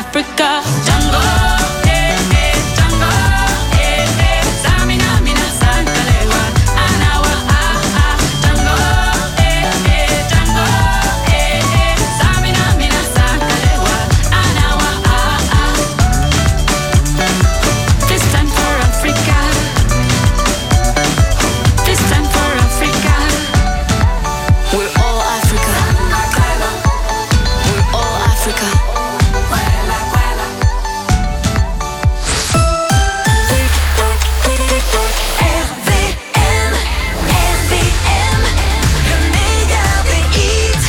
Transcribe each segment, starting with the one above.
Africa. Django, Django, Samina, Mina, Sankalewa, Anawa, Django, Django, Samina, Mina, Sankalewa, Anawa, This time for Africa. This time for Africa. We're all Africa. We're all Africa. RVM, RVM, le meilleur des hits.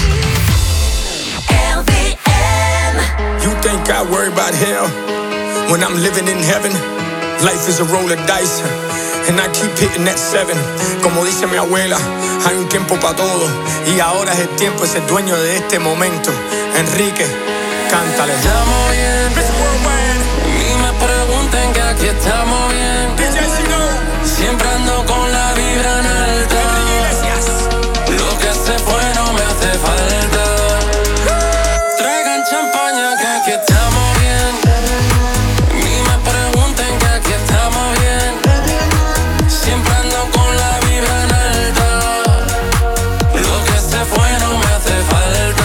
RVM. You think I worry about hell when I'm living in heaven? Life is a roll of dice, and I keep hitting that 7. Como dice mi abuela, hay un tiempo para todo, y ahora es el tiempo, es el dueño de este momento. Enrique, cántale. Estamos bien, ni me pregunten que aquí estamos bien. Siempre ando con la vibra en alta. Lo que se fue no me hace falta. Traigan champaña que aquí estamos bien. Ni me pregunten que aquí estamos bien. Siempre ando con la vibra en alta. Lo que se fue no me hace falta.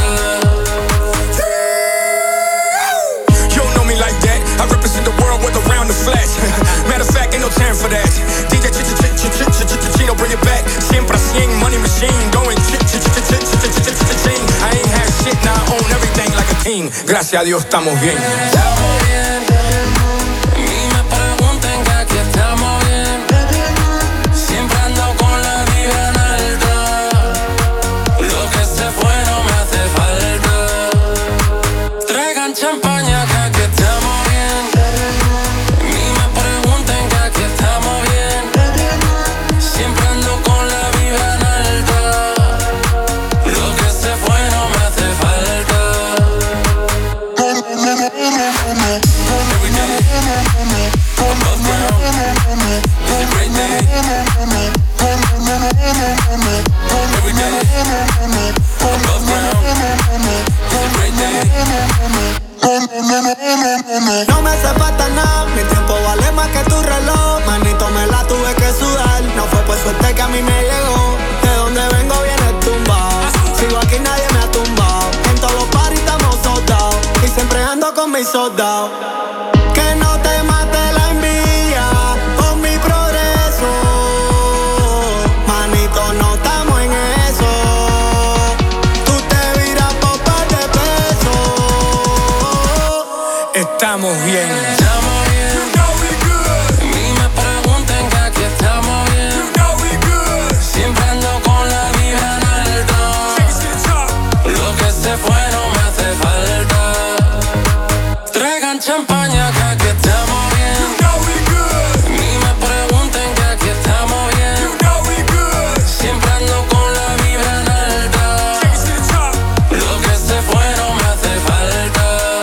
You don't know me like that. I represent the world with around the flash. Matter of fact, ain't no time for that. DJ Chino, bring it back. Siempre a 100, money machine. Going ching. I ain't had shit, now I own everything like a king. Gracias a Dios estamos bien. Estamos bien. Ni me pregunten que aquí estamos bien. Siempre ando con la vibra en alta. Lo que se fue no me hace falta. Traigan champaña que aquí estamos bien. Ni me pregunten que aquí estamos bien. Siempre ando con la vibra en alta. Lo que se fue no me hace falta. Every day, above ground, it's a great day. Every day, above ground, it's a great day. No me hace falta nada, mi tiempo vale más que tu reloj. Manito, me la tuve que sudar. No fue por suerte que a mí me llegó. De donde vengo viene tumbado. Sigo aquí, nadie me ha tumbado. En todos los parties estamos soldados. Y siempre ando con mis soldados. Que no te mate la envidia por mi progreso. Manito, no estamos en eso. Tú te viras por par de pesos. Estamos bien. Estamos bien. Ni me pregunten que aquí estamos bien. Siempre ando con la vibra en alta. Lo que se fue no me hace falta. Traigan champaña que aquí estamos bien. Ni me pregunten que aquí estamos bien. Siempre ando con la vibra en alta. Lo que se fue no me hace falta.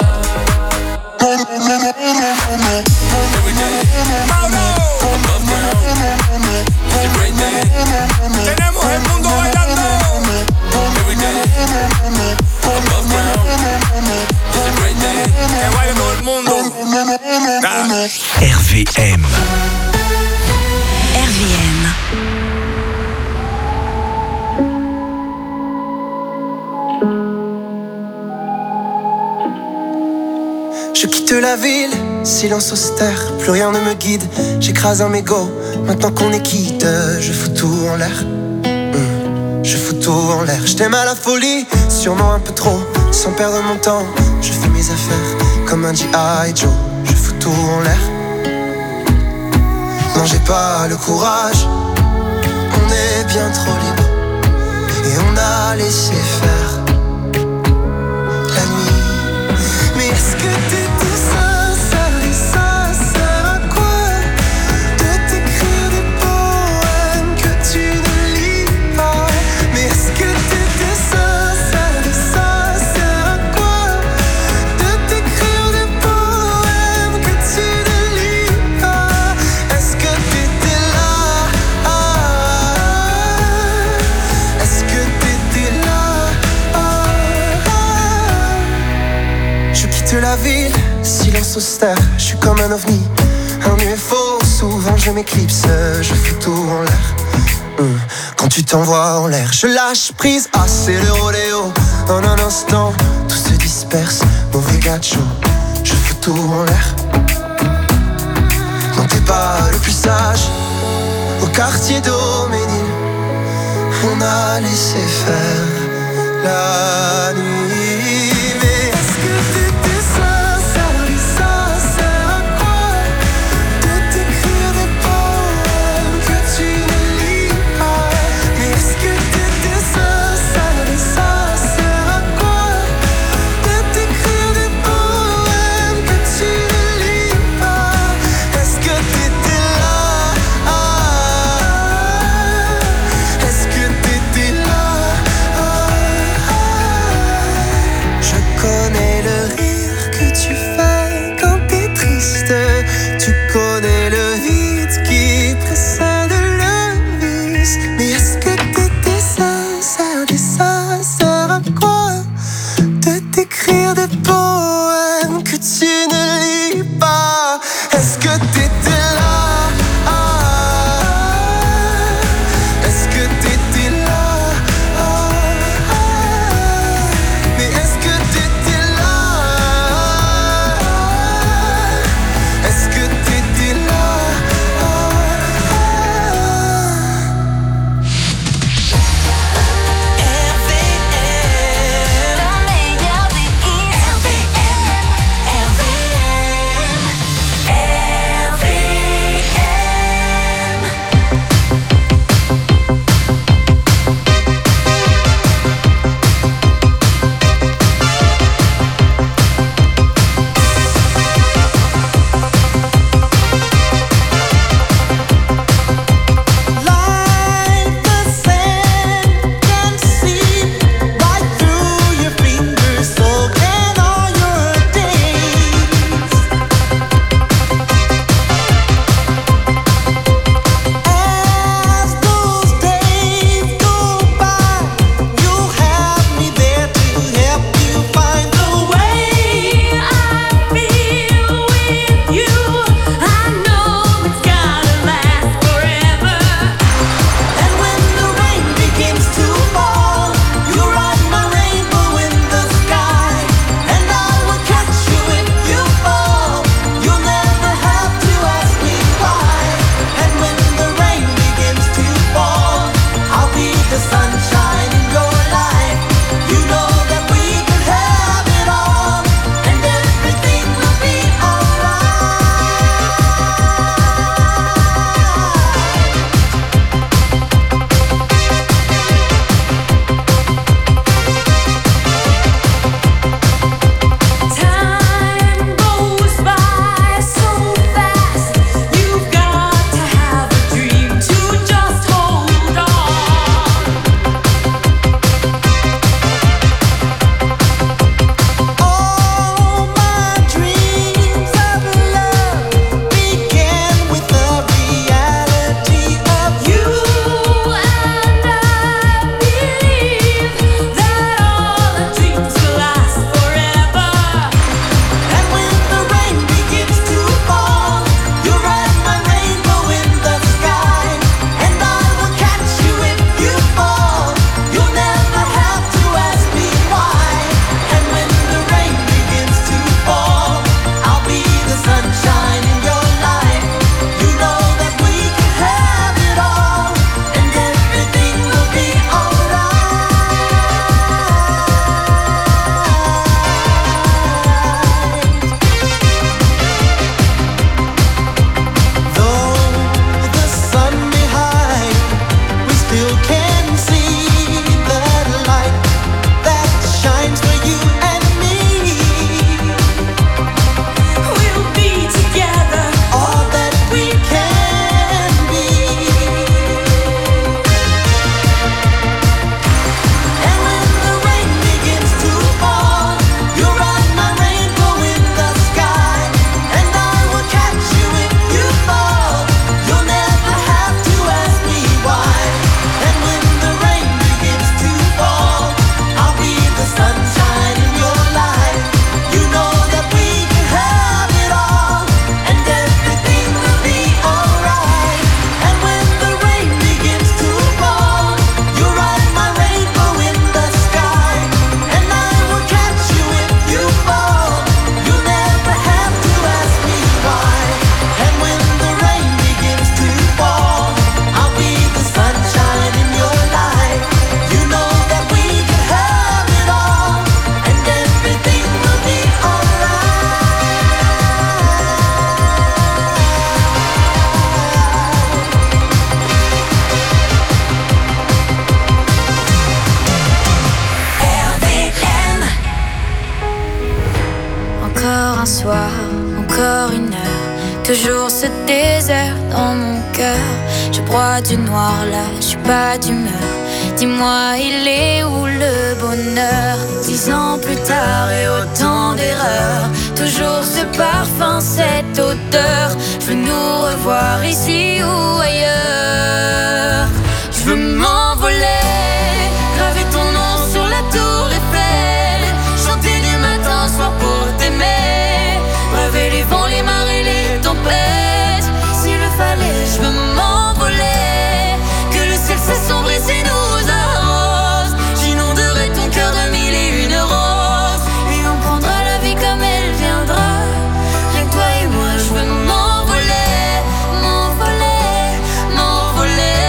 Every day, above ground, it's a great day. Tenemos el mundo bailando. Every day, above ground, it's a great day. Que baile todo el mundo. RVM. RVM. Je quitte la ville, silence austère, plus rien ne me guide. J'écrase un mégot, maintenant qu'on est quitte, je fous tout en l'air. Je fous tout en l'air. Je t'aime à la folie, sûrement un peu trop, sans perdre mon temps. Je fais mes affaires comme un G.I. Joe. Je fous tout en l'air. Non, j'ai pas le courage. On est bien trop libre et on a laissé faire la nuit. Mais est-ce que t'étais sincère et ça sert à quoi de t'écrire des poèmes que tu ne lis pas? Mais est-ce que t'étais sincère et ça sert à quoi de t'écrire des poèmes que tu ne lis pas? Est-ce que t'étais là? Est-ce que t'étais là? Je quitte la ville, silence austère, je suis comme un ovni, un UFO, souvent je m'éclipse, je fous tout en l'air. Quand tu t'envoies en l'air, je lâche prise, ah c'est le rodéo. En un instant, tout se disperse, mauvais gacho, je fous tout en l'air. Non t'es pas le plus sage, au quartier d'Auménil, on a laissé faire la nuit. Mais est-ce que t'étais sincère et sincère à quoi de t'écrire des poèmes que tu ne lis pas? Mais est-ce que t'étais sincère et sincère à quoi de t'écrire des poèmes que tu ne lis pas? Est-ce que t'étais là? Est-ce que t'étais là? Encore un soir, encore une heure, toujours ce désert dans mon cœur. Je broie du noir là, je suis pas d'humeur. Dis-moi, il est où le bonheur? 10 ans plus tard et autant d'erreurs, toujours ce parfum, cette odeur. Je veux nous revoir ici ou ailleurs. Je veux m'envoler, graver ton nom sur la tour Eiffel, chanter du matin au soir pour t'aimer, braver les vents, les marées, les tempêtes. S'il le fallait, je veux m'envoler, que le ciel s'assombrisse et nous arrose. J'inonderai ton cœur de 1001 roses, et on prendra la vie comme elle viendra. Rien que toi et moi, je veux m'envoler, m'envoler, m'envoler.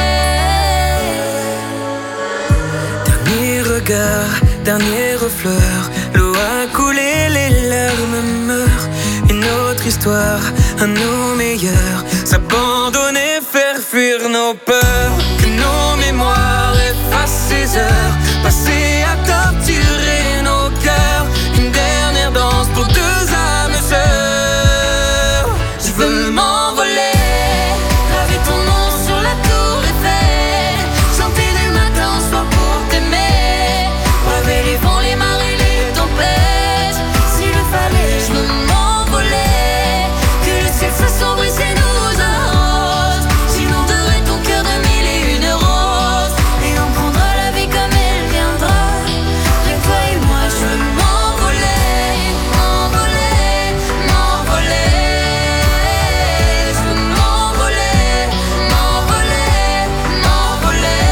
Dernier regard, dernière fleur, l'eau a coulé, les larmes meurent. Une autre histoire, à nos meilleurs, s'abandonner, faire fuir nos peurs. Que nos mémoires effacent ces heures passées à torturer nos cœurs. Une dernière danse pour deux âmes sœurs. Je veux m'envoler, Graver ton nom sur la tour Eiffel, chanter du matin au soir pour t'aimer, braver les vents, les marées, les tempêtes. S'il le fallait, je veux m'envoler, que le ciel s'assombrisse et nous arrose. J'inonderai ton cœur de 1001 roses, et on prendra la vie comme elle viendra. Rien que toi et moi, je veux m'envoler, m'envoler, m'envoler. Je veux m'envoler, m'envoler, m'envoler.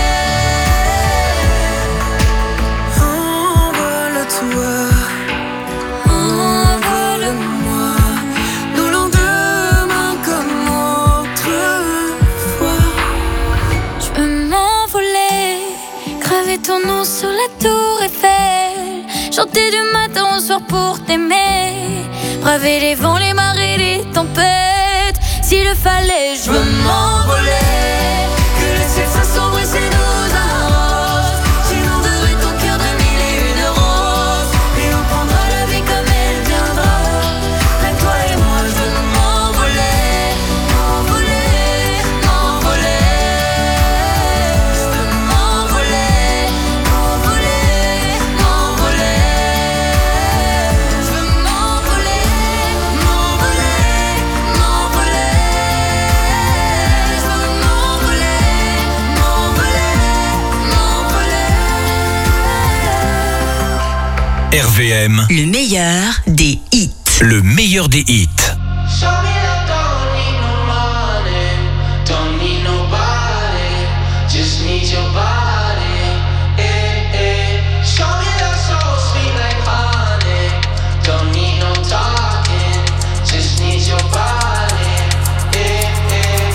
envole-toi, envole-moi, nos lendemains comme autrefois. Je veux m'envoler, graver ton nom sur la tour Eiffel, chanter du matin au soir pour t'aimer, braver les vents, les marées, les tempêtes. S'il le fallait, je veux m'envoler, que le ciel s'assombrisse et nous arrose. J'inonderai ton cœur de 1001 roses, et on prendra la vie comme elle viendra. Rien que toi et moi, je veux m'envoler, m'envoler, m'envoler. Je veux m'envoler, m'envoler, m'envoler. Je veux m'envoler, m'envoler, m'envoler. Je veux m'envoler, m'envoler, m'envoler. RVM, Le meilleur des hits. le meilleur des hits. Show me I don't need no money, don't need nobody, just need your body. Eh, eh. Show me that soul sweet like honey, don't need no talking, just need your body. Eh, eh.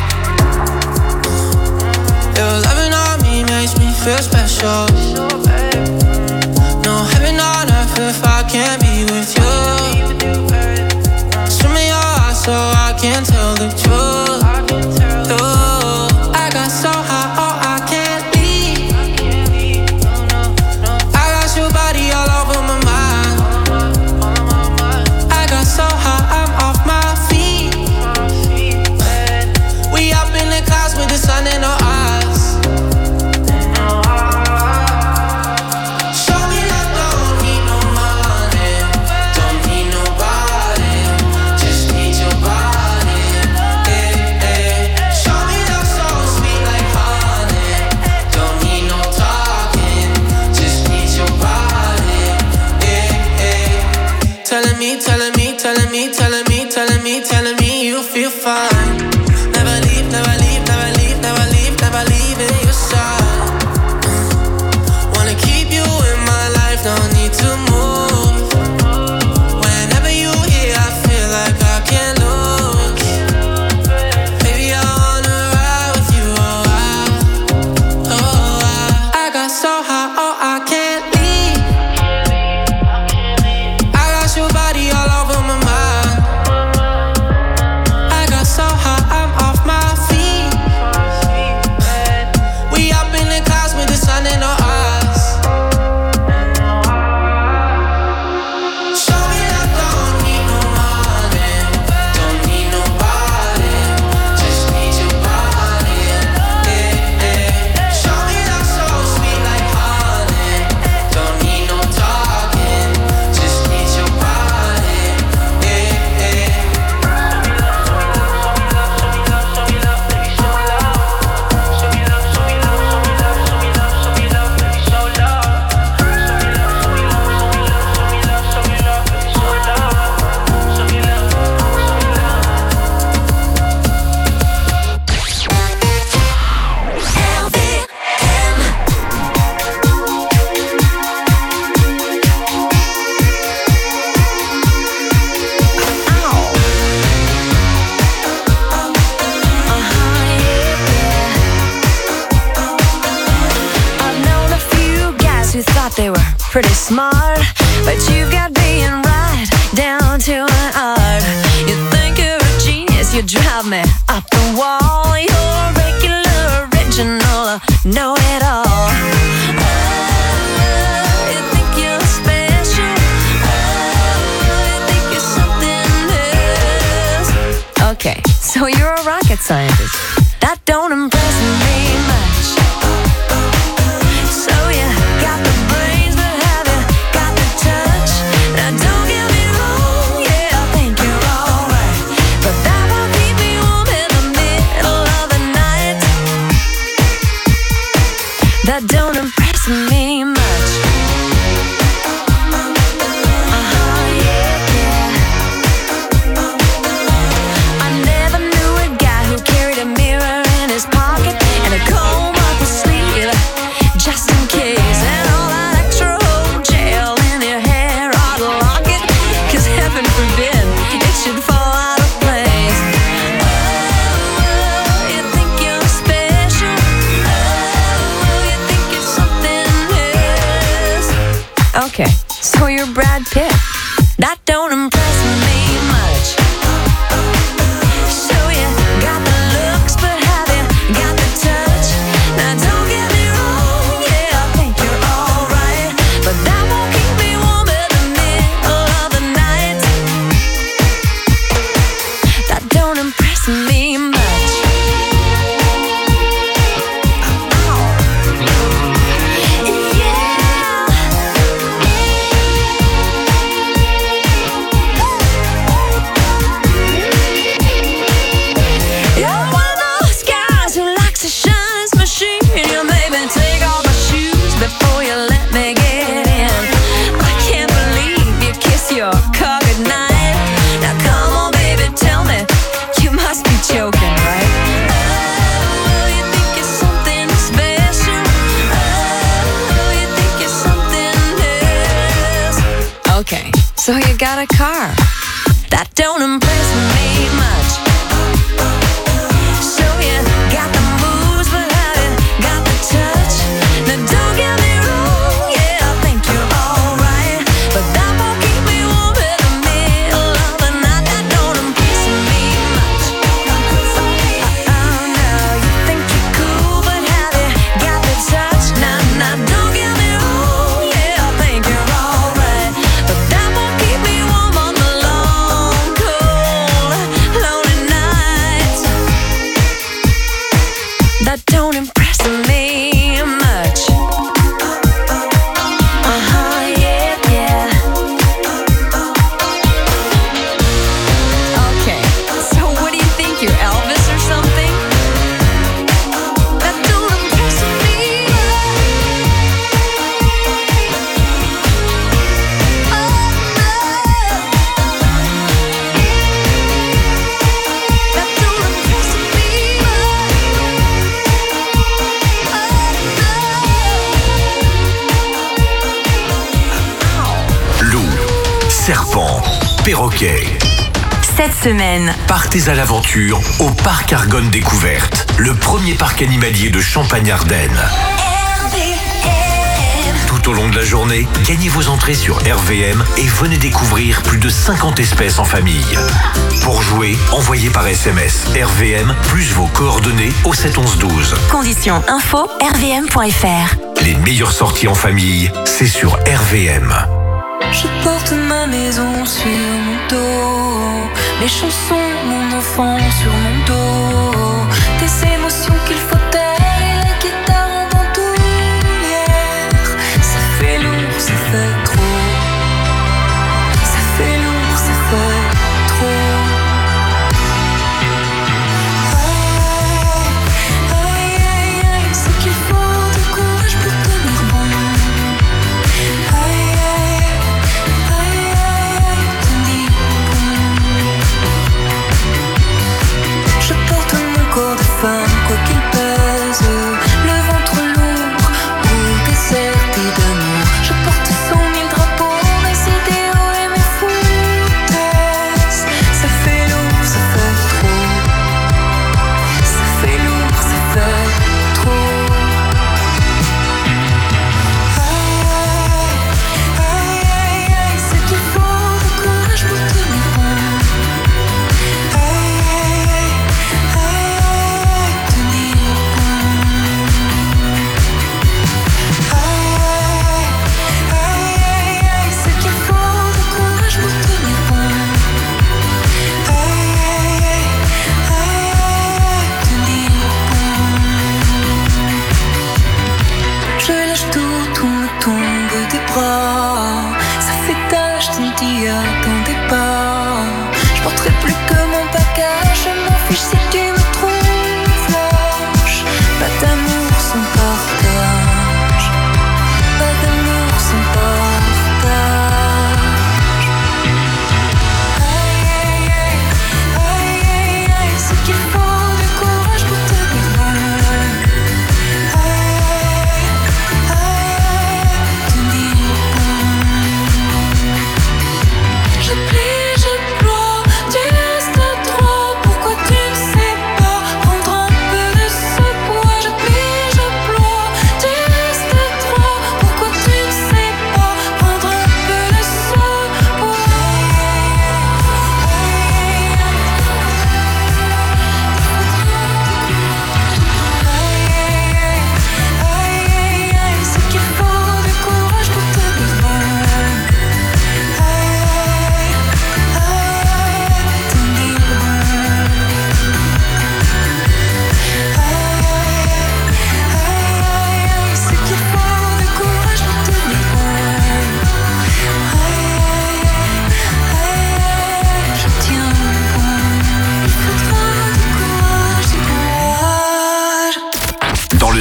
Your loving on me makes me feel special. No heaven on earth if I can't be with you. Swim in your eyes so I can tell the truth. Ooh, I got so high, oh I can't leave. I got your body all over my mind. I got so high, I'm off my feet. We up in the clouds with the sun in our eyes. Show me I don't need no money, don't need nobody, just need your body. Eh, eh. Show me that soul sweet like honey, don't need no talking, just need your body. Eh, eh. Telling me, telling me, telling me, telling me, telling me, telling me you feel fine. Never leave, never leave, never leave, never leave, never leave in your side. Wanna keep you in my life, no need to move. Whenever you here, I feel like I can't lose. Baby, I wanna ride with you, oh I got so high, oh I can't leave. I got your body all over my mind. I got so high, pretty smart, but you've got being right down to an art. You think you're a genius, you drive me up the wall. You're regular, original, know-it-all. You think you're special. You think you're something else. Okay, so you're a rocket scientist. That don't impress me much. So you got the brains, but have you got the touch? Now don't get me wrong, yeah, I think you're alright, but that won't keep me warm in the middle of the night. That don't impress me much. I never knew a guy who carried a mirror in his pocket and a comb up his sleeve, just in case. And all that extra old gel in your hair ought to lock it, 'cause heaven forbid it should fall out of place. Oh, you think you're special. Oh, you think you're something else. Okay, so you're Brad Pitt. That don't impress me much. So you got the looks, but have you got the touch? Now don't get me wrong, yeah, I think you're alright, but that won't keep me warm in the middle of the night. That don't impress me much. You're one of those guys who likes to shine his machine. You made me take off my shoes before you let me get in. I can't believe you kiss your car goodnight. Now come on, baby, tell me, you must be joking, right? Oh, you think you're something special. Oh, you think you're something else. Okay, so you got a car. That don't impress me much. So you got the moves, but have you got the touch? Now don't get me wrong, yeah, I think you're alright, but that won't keep me warm in the middle of the night. That don't impress me much. Oh no, you think you're cool, but have you got the touch? Now don't get me wrong, yeah, I think you're alright, but that won't keep me warm on the long, cold, lonely nights. That don't impress me much. Yeah, yeah. Okay, so what do you think, you're Elvis or something? That don't impress me. Oh no. That don't impress me. Loup, serpent, perroquet. Cette semaine, Partez à l'aventure au Parc Argonne Découverte, le premier parc animalier de Champagne-Ardenne. Tout au long de la journée, gagnez vos entrées sur RVM et venez découvrir plus de 50 espèces en famille. Pour jouer, envoyez par SMS RVM plus vos coordonnées au 7 11 12. conditions info rvm.fr. Les meilleures sorties en famille, c'est sur RVM. Je porte ma maison sur mon dos, mes chansons, mon enfant sur mon dos, des émotions qu'il faut taire et la guitare en bandoulière. Ça fait lourd, ça fait trop. Ça fait lourd, ça fait trop. Aïe, aïe, aïe, c'est qu'il faut du courage pour tenir bon. Aïe, aïe, aïe, aïe, tenir bon. Je porte mon corps de femme, quoi qu'il pèse.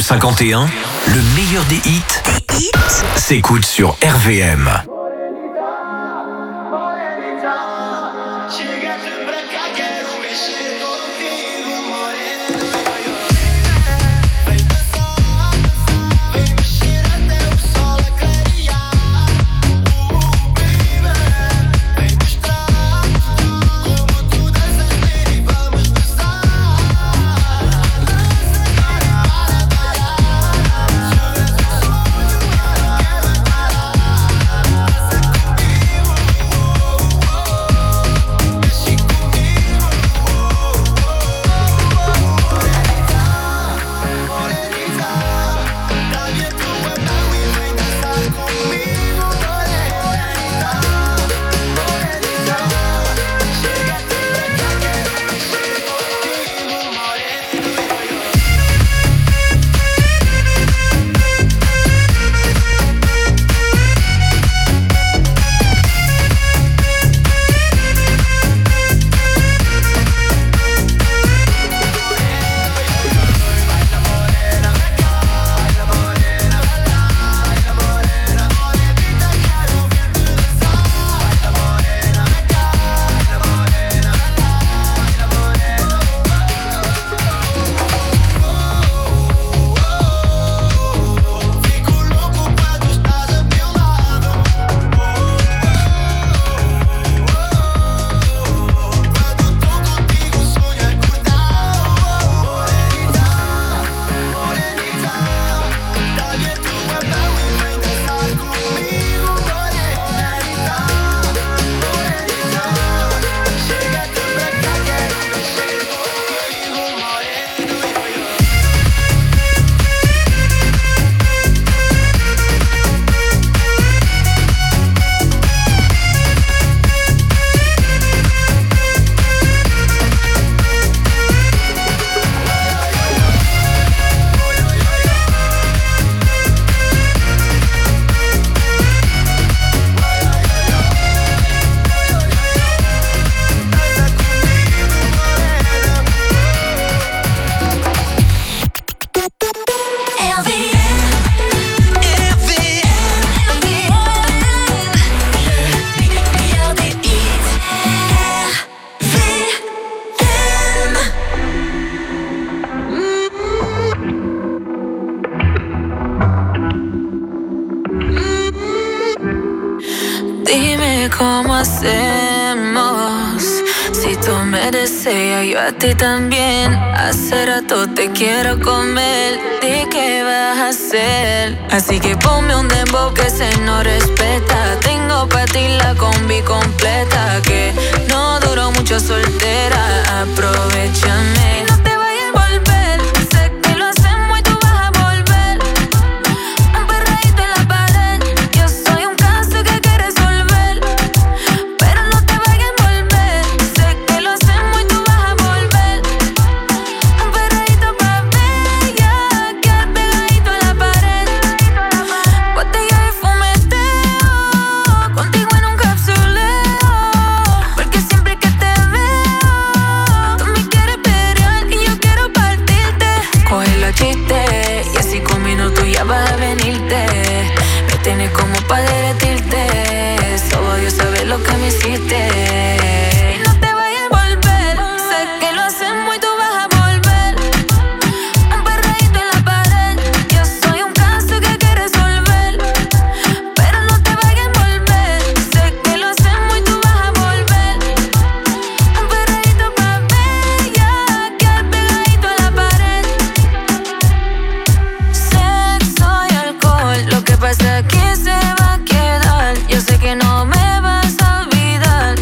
51, le meilleur des hits s'écoute sur RVM. ¿Cómo hacemos? Si tú me deseas, yo a ti también. Hace rato te quiero comer. ¿De qué vas a hacer? Así que ponme un dembow que se nos respeta. Tengo pa' ti la combi completa. Que no duró mucho soltera. Aprovechame. Y no te vayas a volver. Sé que lo hacemos y tú vas a volver. Un perreíto en la pared. Yo soy un caso que hay que resolver. Pero no te vayas a volver. Sé que lo hacemos y tú vas a volver. Un perreíto pa' bella. Quedar pegadito en la pared. Botella de fumeteo. Contigo en un capsuleo. Porque siempre que te veo, tú me quieres pelear y yo quiero partirte. Coge los chistes y así con minutos ya vas a venirte. Me tienes como pa' derretirte. Solo Dios sabe lo que me hiciste. Y no te vayas a volver. Sé que lo hacemos y tú vas a volver. Un perreíto en la pared. Yo soy un caso que hay que resolver. Pero no te vayas a volver. Sé que lo hacemos y tú vas a volver. Un perreíto pa' bella. Quedar pegadito en la pared. Sexo y alcohol. Lo que pasa aquí se va a quedar. Yo sé que no me vas a olvidar.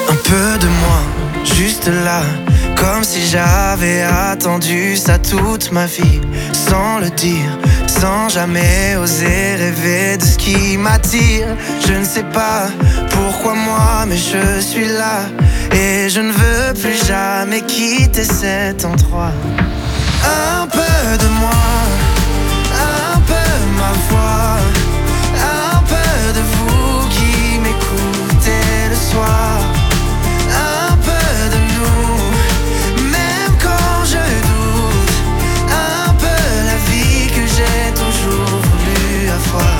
Un peu de moi, juste là, comme si j'avais attendu ça toute ma vie, sans le dire, sans jamais oser rêver de ce qui m'attire. Je ne sais pas pourquoi moi, mais je suis là, et je ne veux plus jamais quitter cet endroit. Un peu de moi, un peu ma voix, un peu de vous qui m'écoutez le soir. Un peu de nous, même quand je doute. Un peu la vie que j'ai toujours voulu avoir.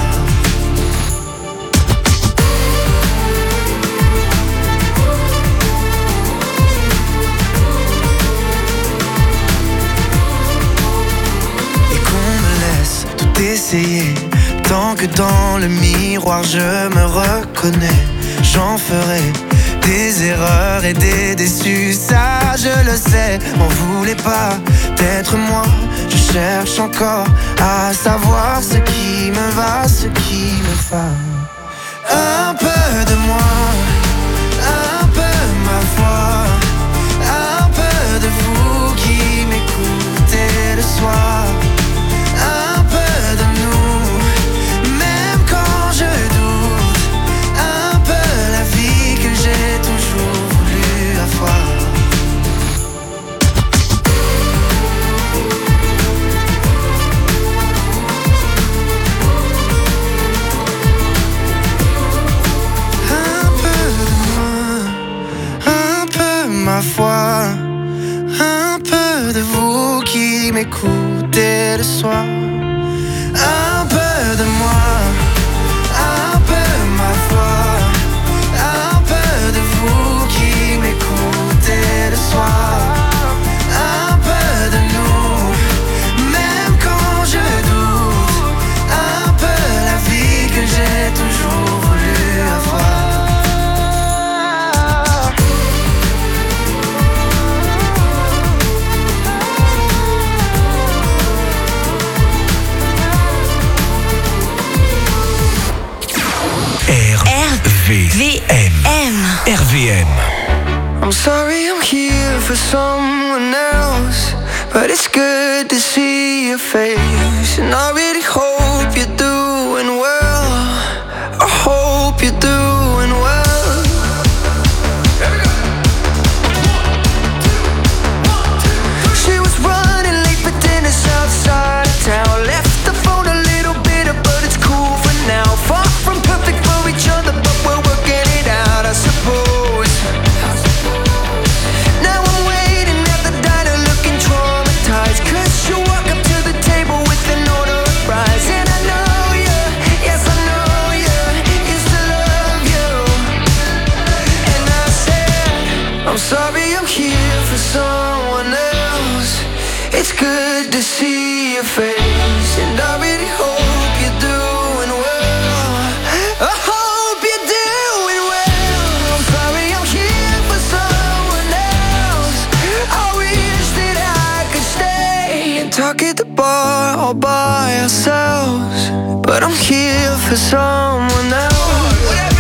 Et qu'on me laisse tout essayer, tant que dans le miroir je me reconnais. J'en ferai des erreurs et des déçus, ça je le sais. M'en voulez pas d'être moi, je cherche encore à savoir ce qui me va, ce qui me va. Un peu de moi, un peu ma voix, un peu de vous qui m'écoutez le soir. Un peu de nous, même quand je doute. Un peu la vie que j'ai toujours voulu avoir. Un peu de moi, un peu ma foi, un peu de vous qui m'écoutez le soir. Un peu de moi, un peu ma foi, un peu de vous qui m'écoutez le soir. Un peu de nous, même quand je doute. Un peu la vie que j'ai toujours voulu avoir. RVM. RVM. I'm sorry I'm here for someone else, but it's good to see your face. And I really hope you're doing well. I hope you're doing well. She was running late for dinner outside of town. Left the phone a little bitter, but it's cool for now. Far from perfect for each other, but we're working it out, I suppose. Now I'm waiting at the diner looking traumatized, 'cause you walk up to the table with an order of fries. And I know you, yes I know you, used to love you. And I said, I'm sorry I'm here for someone else. It's good to see your face, and I really hope you're doing well. I hope you're doing well. I'm sorry I'm here for someone else. I wish that I could stay and talk at the bar all by ourselves, but I'm here for someone else.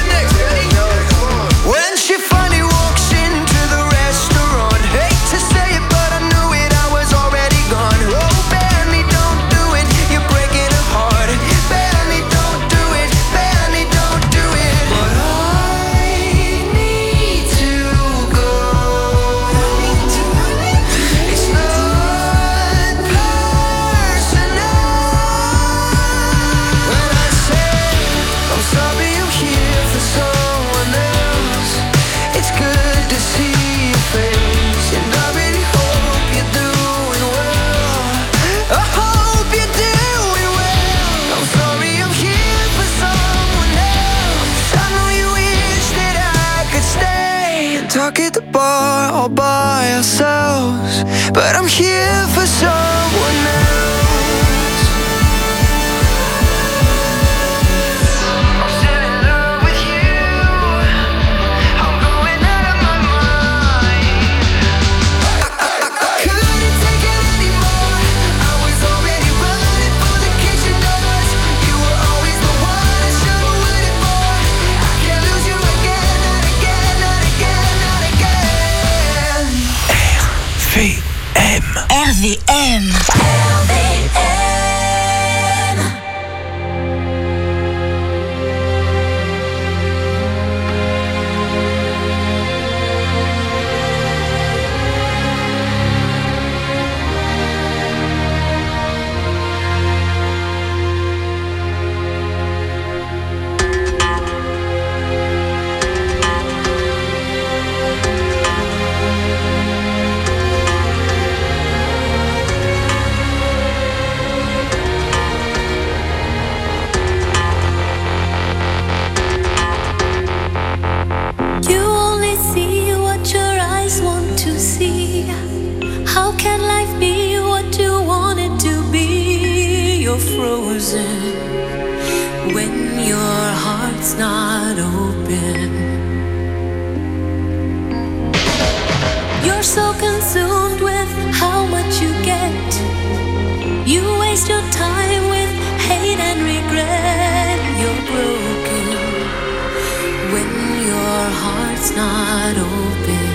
When she finally walks into the restaurant, hate to say it, but I knew it, I was already gone. Oh, Benny, don't do it, you're breaking her heart. Benny, don't do it, Benny, don't do it. But I need to go. It's not personal. When I say I'm sorry I'm here for someone else, it's good to see your face, and I really hope you're doing well. I hope you're doing well. I'm sorry I'm here for someone else. I know you wish that I could stay and talk at the bar all by ourselves, but I'm here for someone else. I'm still in love with you. I'm going out of my mind. I couldn't take it anymore. I was already running for the kitchen doors. You were always the one I should have waited for. I can't lose you again, not again, not again, RVM. When your heart's not open, you're so consumed with how much you get. You waste your time with hate and regret. You're broken when your heart's not open.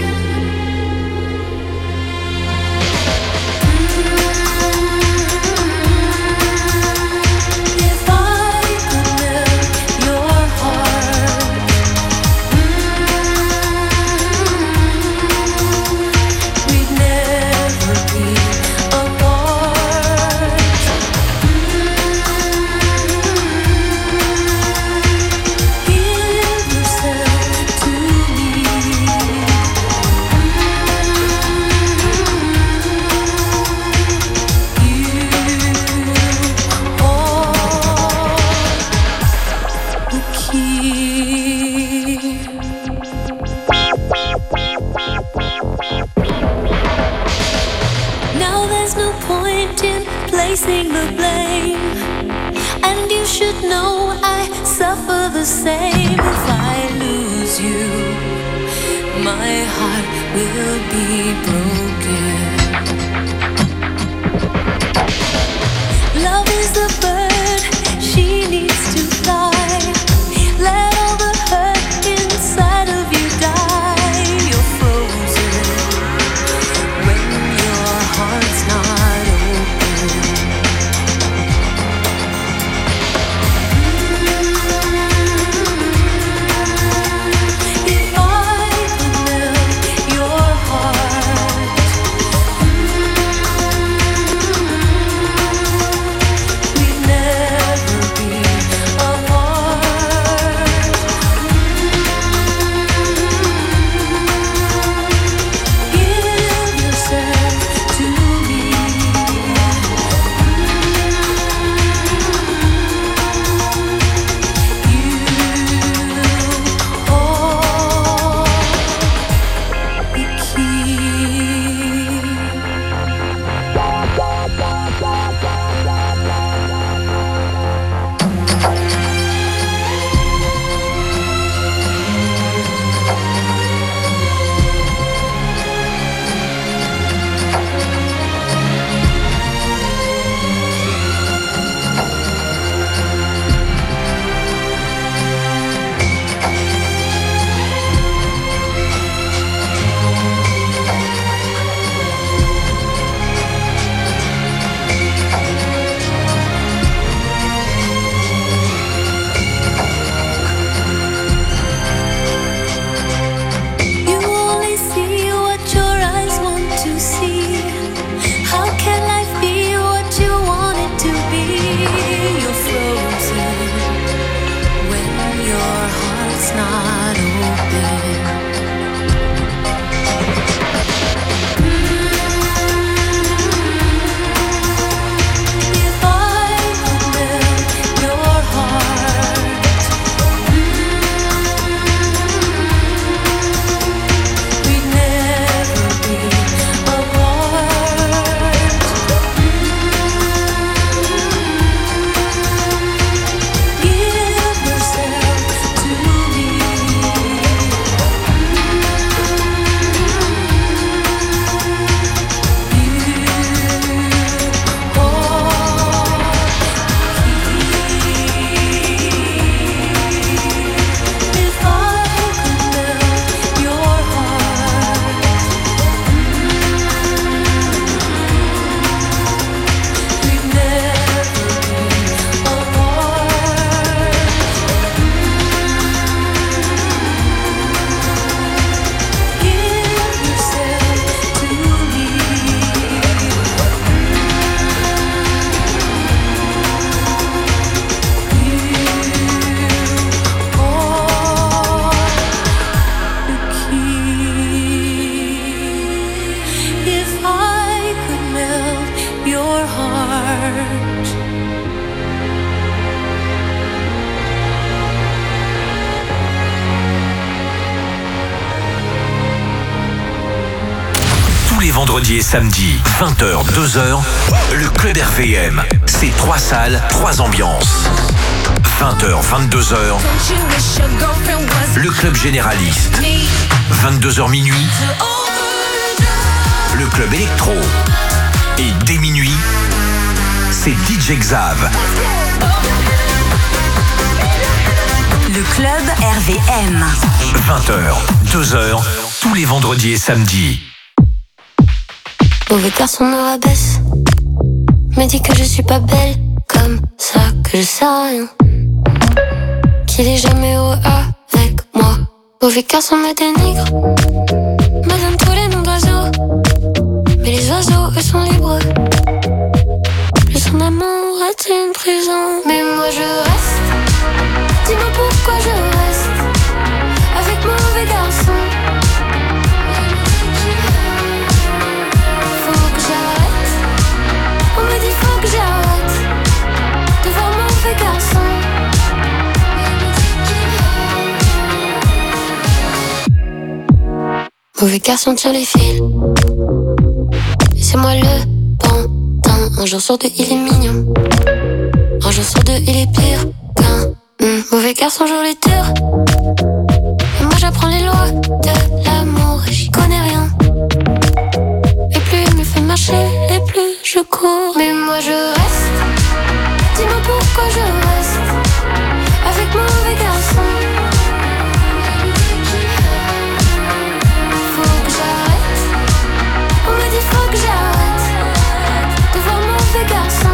Placing the blame, and you should know I suffer the same. If I lose you, my heart will be broken. Love is a bird, she needs to fly. Let all the hurt inside of you die. You're frozen when your heart's not open. If I could melt your heart, vendredis et samedis, 20h, 2h, le Club RVM. C'est 3 salles, 3 ambiances. 20h, 22h, le Club Généraliste. 22h minuit, le Club Électro. Et dès minuit, c'est DJ Xav. Le Club RVM. 20h, 2h, tous les vendredis et samedis. Mauvais garçon me rabaisse, me dit que je suis pas belle, comme ça que je sais rien, qu'il est jamais heureux avec moi. Mauvais garçon me dénigre, me donne tous les noms d'oiseaux, mais les oiseaux eux sont libres. Plus son amour est une prison, mais moi je reste. Dis-moi pourquoi je reste avec mauvais garçon. Faut que j'arrête. On me dit faut que j'arrête de voir mauvais garçon. Mauvais garçon tire les fils, et c'est moi le pantin. Un jour sur deux il est mignon, un jour sur deux il est pire qu'un mauvais garçon joue les tours. Et moi j'apprends les lois de l'amour et j'y connais rien. Et plus il me fait marcher, et plus je cours. Mais moi je reste. Dis-moi pourquoi je reste avec mauvais garçon. Faut que j'arrête. On me dit faut que j'arrête de voir mauvais garçon.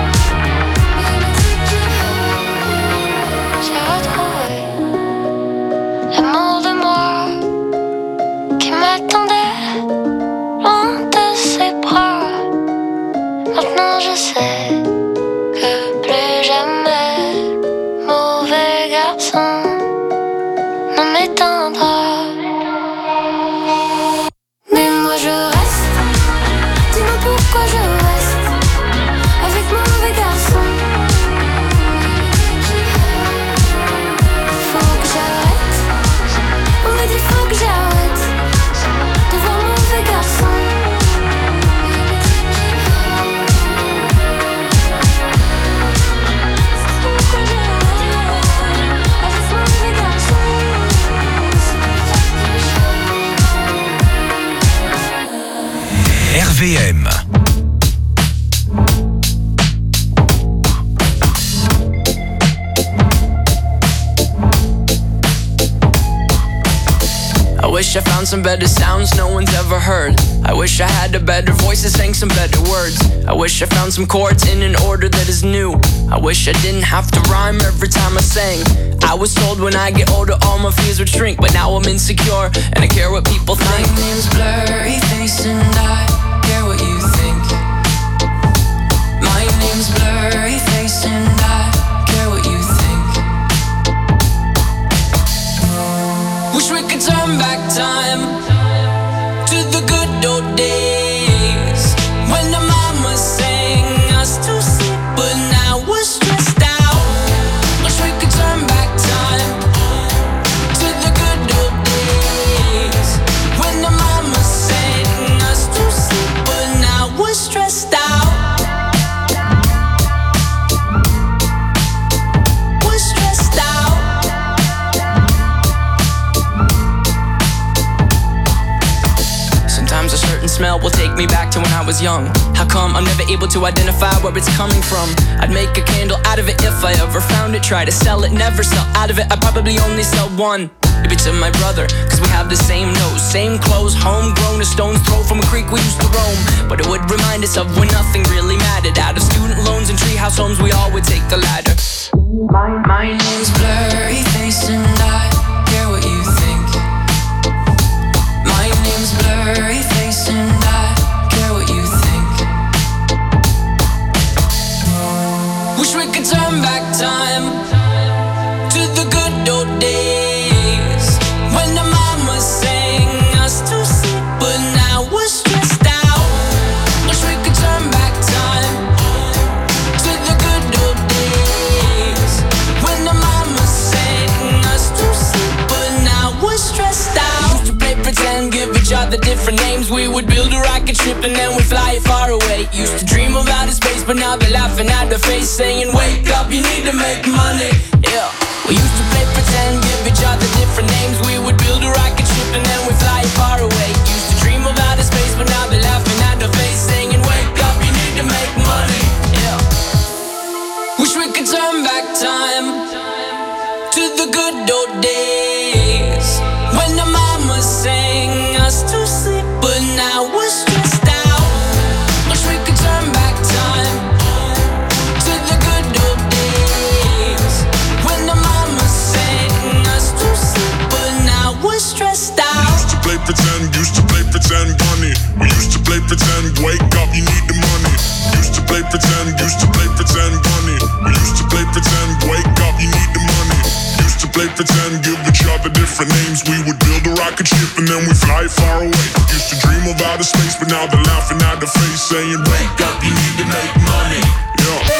J'ai retrouvé l'amour de moi qui m'attendait loin de ses bras. Maintenant je sais que plus jamais mauvais garçon ne m'éteindra. Mais moi je reste. Dis-moi pourquoi je reste avec mauvais garçon. Faut que j'arrête. On me dit faut que j'arrête de voir mauvais garçon. RVM. I wish I found some better sounds no one's ever heard. I wish I had a better voice that sang some better words. I wish I found some chords in an order that is new. I wish I didn't have to rhyme every time I sang. I was told when I get older all my fears would shrink, but now I'm insecure and I care what people think. My name's Blurry Face and I care what you think. My name's Blurry Face and I care what you think. Wish we could turn back time to the good old days when the mama sang us to sleep, but now we're stressed out. Wish we could turn back time to the good old days when the mama sang us to sleep, but now we're stressed out. We're stressed out. Sometimes a certain smell will take me back to when I was young. How come I'm never able to identify where it's coming from? I'd make a candle out of it if I ever found it. Try to sell it, never sell out of it. I'd probably only sell one. Maybe to my brother, cause we have the same nose, same clothes, homegrown, a stone's throw from a creek we used to roam. But it would remind us of when nothing really mattered. Out of student loans and treehouse homes, we all would take the ladder. My name's Blurry Face and I care what you think. My name's Blurry Face and I care what you think. Wish we could turn back time to the good old days when the mama sang us to sleep, but now we're stressed out. Wish we could turn back time to the good old days when the mama sang us to sleep. other different names. We would build a rocket ship and then we'd fly far away. Used to dream of outer space, but now they're laughing at the face, saying, wake up, you need to make money. Yeah. We used to play pretend, give each other different names. We would build a rocket ship and then we'd fly far away. Used to dream of outer space, but now they're laughing at the face, saying, wake up, you need to make money. Yeah. Wish we could turn back time to the good old days when the mama sang us to sleep, but now we're stressed out. Wish we could turn back time to the good old days when the mama sang us to sleep, but now we're stressed out. Used to play pretend, bunny. We used to play pretend, wake up, you need the money. Used to play pretend, bunny. We used to play pretend, wake up, you need the money. Used to play pretend, give each other different names. We would build a rocket ship and then we fly far away. Used to dream of outer space, but now they're laughing at the face, saying, wake up, you need to make money. Yeah.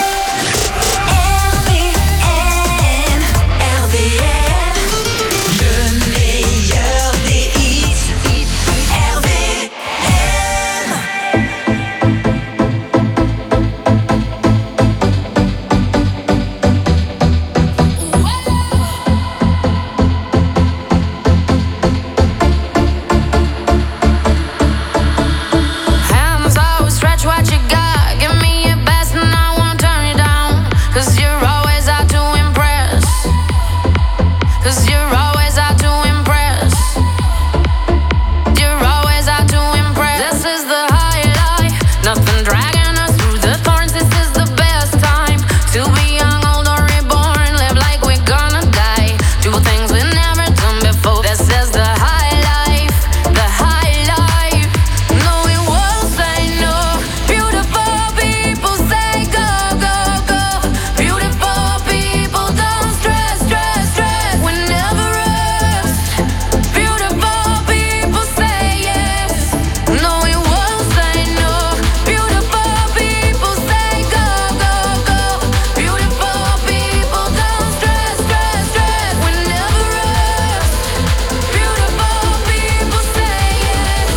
What you got? Give me your best and I won't turn you down. 'Cause you're always out to impress. 'Cause you're always out to impress. You're always out to impress. This is the high life. Nothing dragging us through the thorns. This is the best time to be young, old or reborn. Live like we're gonna die. Do things we've never done before. This is the high life. The high life. No, we won't say no. Beautiful people say go, go, go. Beautiful people don't stress, stress, stress. We never rest. Beautiful people say yes. No, we won't say no. Beautiful people say go, go, go. Beautiful people don't stress, stress, stress. We never rest. Beautiful people say yes.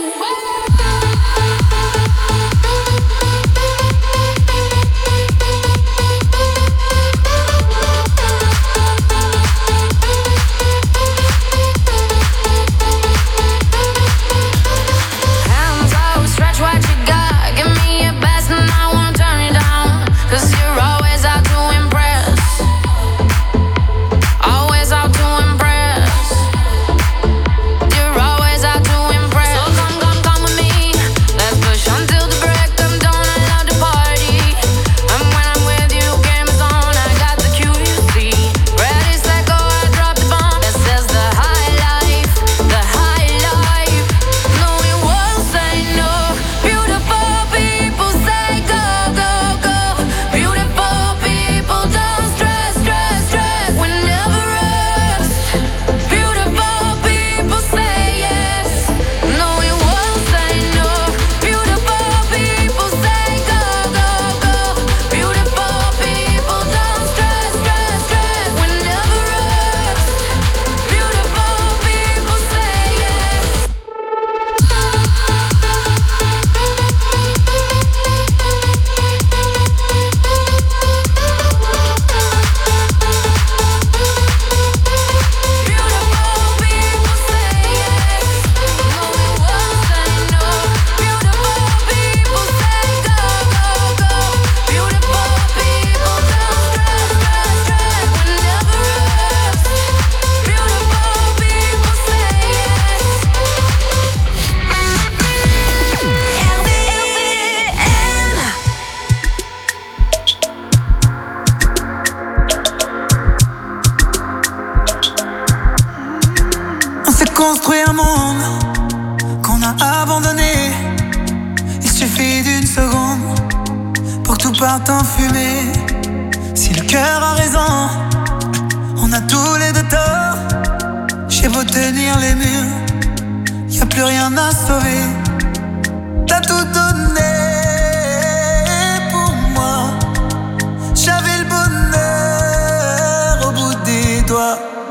Hands out, stretch what you got. Give me your best and I won't turn you down. 'Cause you're always out to impress. Always out to impress. You're always out to impress. So come with me. Let's push until the break of dawn. I love to party. And when I'm with you, game is on. I got the cue, you see. Ready, set, go, I drop the bomb. This is the high life. The high life. No, we won't say no. Beautiful people say go, go, go. Beautiful people don't stress, stress, stress. We never rest. Beautiful people say yes. No, we won't say no. Beautiful people say go, go, go. Beautiful people don't stress, stress, stress. We never rest. Beautiful people say yes. On s'est construit un monde qu'on a abandonné. Il suffit d'une seconde pour que tout parte en fumée. Si le cœur a raison, on a tous les deux tort. J'ai beau tenir les murs, y a plus rien à sauver. T'as tout donné pour moi. J'avais le bonheur au bout des doigts.